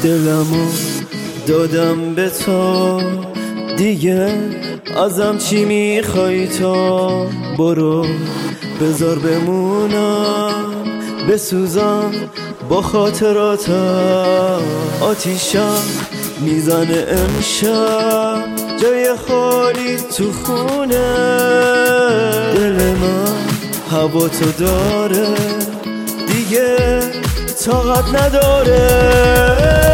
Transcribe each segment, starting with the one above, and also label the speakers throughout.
Speaker 1: دلمو دادم به تو، دیگه ازم چی میخوای تو؟ برو بذار بمونم، بسوزم با خاطراتم. آتیشم میزنه امشب، جای خالی تو خونه. دل من هوا تو داره، دیگه طاقت نداره.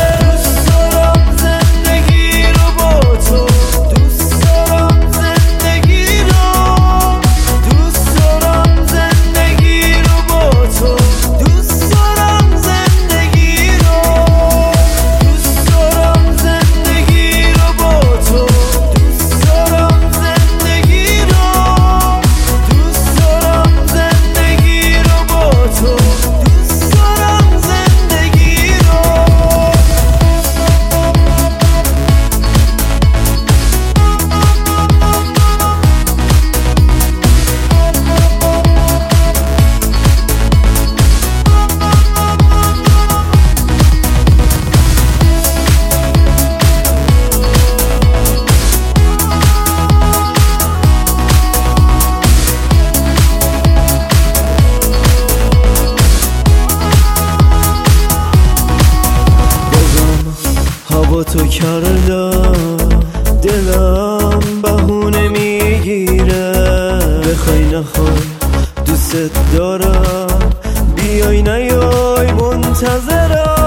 Speaker 1: با تو کردم دلم بهونه میگیره، بخوای نخوای دوست دارم، بیای نیای منتظرم.